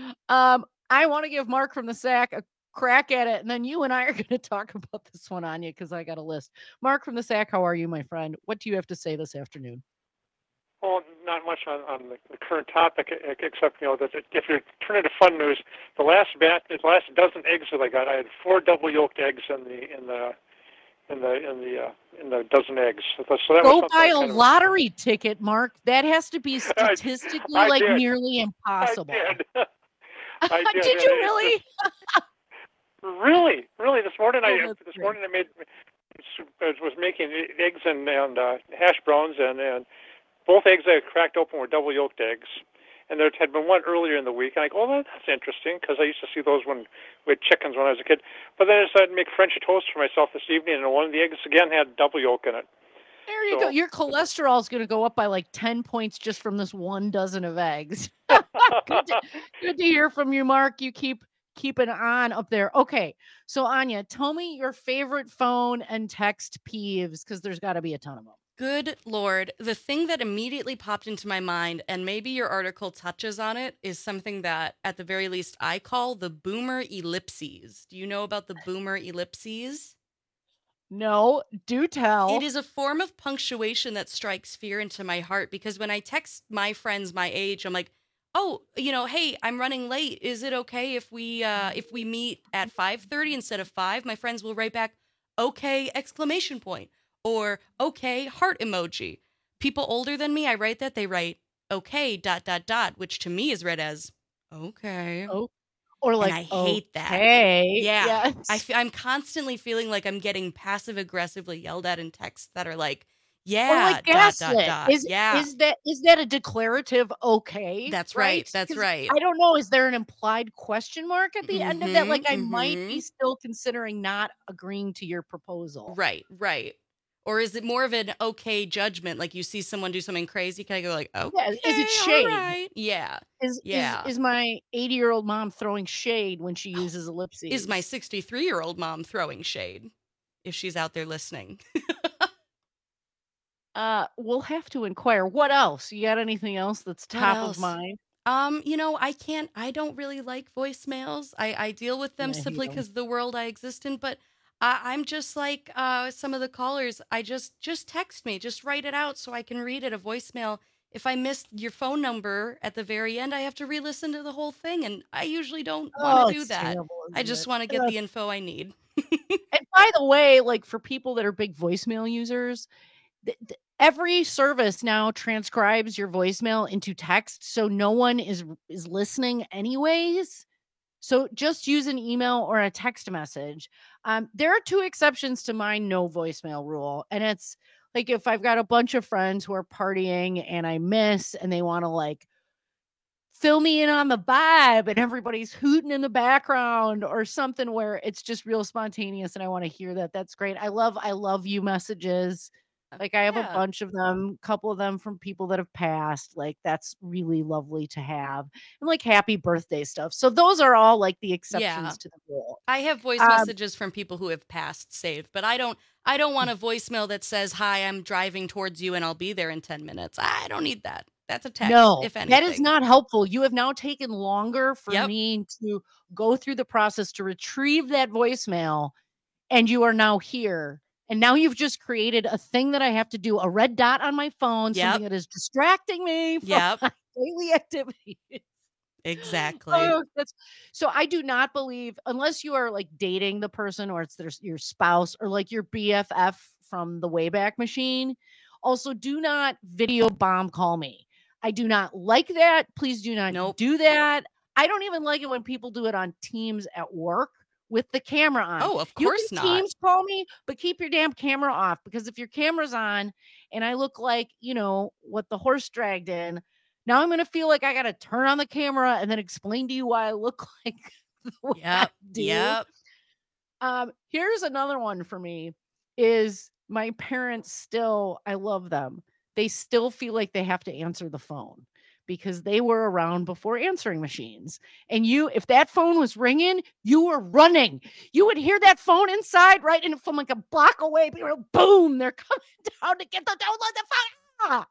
I want to give Mark from the Sack a crack at it, and then you and I are going to talk about this one, Anya, because I got a list. Mark from the Sack, how are you, my friend? What do you have to say this afternoon? Well, not much on the current topic, except that if you're turning to fun news, the last dozen eggs that I got, I had 4 double yolked eggs in the dozen eggs. So that go buy a lottery ticket, Mark. That has to be statistically nearly impossible. I did. Did you really? Really. This morning I was making eggs and hash browns, and both eggs I cracked open were double yolked eggs. And there had been one earlier in the week, and I go, oh, that's interesting, because I used to see those when we had chickens when I was a kid. But then I decided to make French toast for myself this evening, and one of the eggs, again, had double yolk in it. There you go. Your cholesterol is going to go up by like 10 points just from this 1 dozen of eggs. Good to hear from you, Mark. You keep it on up there. Okay, so Anya, tell me your favorite phone and text peeves, because there's got to be a ton of them. Good Lord. The thing that immediately popped into my mind, and maybe your article touches on it, is something that, at the very least, I call the boomer ellipses. Do you know about the boomer ellipses? No, do tell. It is a form of punctuation that strikes fear into my heart, because when I text my friends my age, I'm like, oh, hey, I'm running late. Is it okay if we meet at 5:30 instead of 5? My friends will write back, okay, exclamation point. Or, okay, heart emoji. People older than me, I write that, they write, okay, ... which to me is read as, okay. Oh, or like, and I hate that. Yeah. Yes. I'm constantly feeling like I'm getting passive-aggressively yelled at in texts that are like, Or yeah, like gaslit. yeah. Is that a declarative okay? That's right. That's 'Cause right. I don't know. Is there an implied question mark at the end of that? Like I might mhm. be still considering not agreeing to your proposal. Right. Or is it more of an okay judgment? Like you see someone do something crazy, can I go like, okay, Yeah, is it shade? all right. Yeah. Is my 80-year-old mom throwing shade when she uses ellipses? Is my 63-year-old mom throwing shade if she's out there listening? We'll have to inquire. What else? You got anything else that's top of mind? I don't really like voicemails. I deal with them simply because of the world I exist in, but I'm just like some of the callers. I just text me, just write it out so I can read it, a voicemail. If I missed your phone number at the very end, I have to re-listen to the whole thing, and I usually don't want to do that. Terrible, I just want to get the info I need. And by the way, like for people that are big voicemail users, every service now transcribes your voicemail into text, so no one is listening anyways. So just use an email or a text message. There are 2 exceptions to my no voicemail rule, and it's like if I've got a bunch of friends who are partying and I miss and they want to like fill me in on the vibe and everybody's hooting in the background or something where it's just real spontaneous and I want to hear that. That's great. I love you messages. Like I have a bunch of them, a couple of them from people that have passed. Like that's really lovely to have. And like happy birthday stuff. So those are all like the exceptions to the rule. I have voice messages from people who have passed saved, but I don't want a voicemail that says, "Hi, I'm driving towards you and I'll be there in 10 minutes." I don't need that. That's a text, no, if anything. That is not helpful. You have now taken longer for me to go through the process to retrieve that voicemail, and you are now here. And now you've just created a thing that I have to do, a red dot on my phone, something that is distracting me from my daily activities. Exactly. So I do not believe, unless you are like dating the person or it's your spouse or like your BFF from the Wayback Machine. Also, do not video bomb call me. I do not like that. Please do not do that. I don't even like it when people do it on Teams at work with the camera on. Oh, of course you can not. Teams call me, but keep your damn camera off, because if your camera's on and I look like, what the horse dragged in, now I'm going to feel like I got to turn on the camera and then explain to you why I look like the way I do. Yep. Here's another one for me is my parents still, I love them. They still feel like they have to answer the phone, because they were around before answering machines. And if that phone was ringing, you were running. You would hear that phone inside, right? And from like a block away, boom, they're coming down to get download the phone.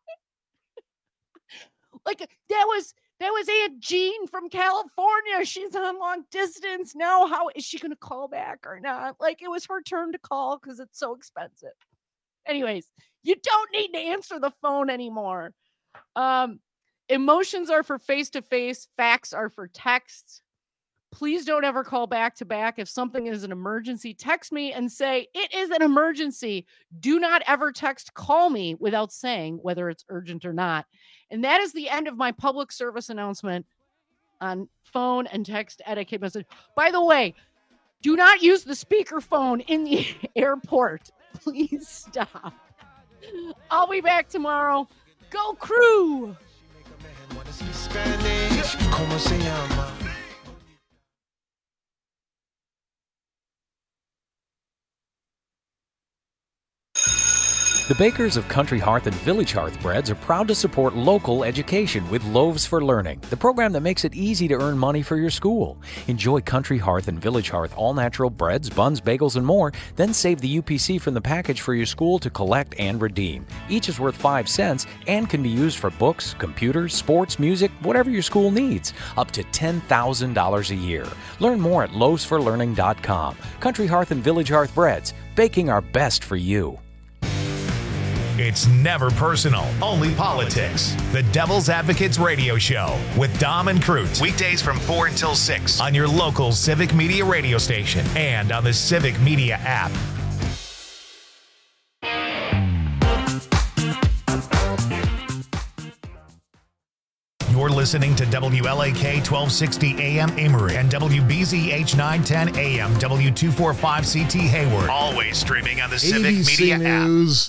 Like that was Aunt Jean from California. She's on long distance. Now, how is she going to call back or not? Like it was her turn to call because it's so expensive. Anyways, you don't need to answer the phone anymore. Emotions are for face-to-face. Facts are for texts. Please don't ever call back-to-back. If something is an emergency, text me and say, it is an emergency. Do not ever text call me without saying whether it's urgent or not. And that is the end of my public service announcement on phone and text etiquette message. By the way, do not use the speakerphone in the airport. Please stop. I'll be back tomorrow. Go Crew! Spanish, ¿cómo se llama? The bakers of Country Hearth and Village Hearth Breads are proud to support local education with Loaves for Learning, the program that makes it easy to earn money for your school. Enjoy Country Hearth and Village Hearth all-natural breads, buns, bagels, and more, then save the UPC from the package for your school to collect and redeem. Each is worth 5 cents and can be used for books, computers, sports, music, whatever your school needs, up to $10,000 a year. Learn more at loavesforlearning.com. Country Hearth and Village Hearth Breads, baking our best for you. It's never personal, only politics. The Devil's Advocates Radio Show with Dom and Cruz. Weekdays from 4 until 6 on your local Civic Media radio station and on the Civic Media app. You're listening to WLAK 1260 AM Amory and WBZH 910 AM W245CT Hayward. Always streaming on the Civic ABC Media News. app.